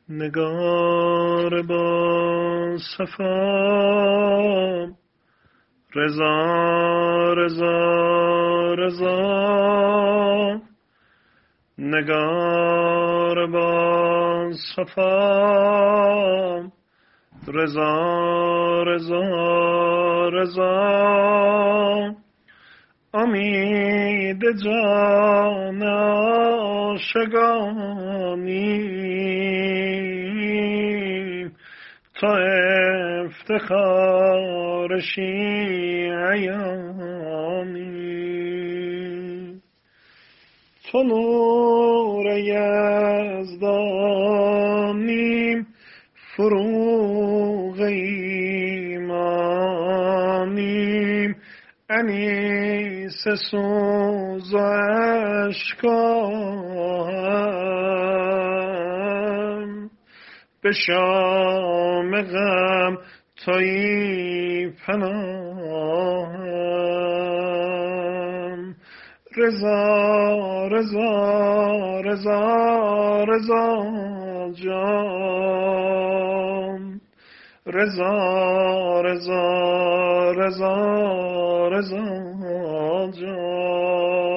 نگار با صفا، رضا رضا رضا. نگار با صفا، رضا رضا رضا. امید جان عاشقانی، تا افتخار شیعیانی. تو نور یزدانی، فروغ ایمانی. انیس سوز و اشکام، به شام غم تویی پناهم. رضا رضا رضا رضا جان، رضا رضا رضا رضا جان.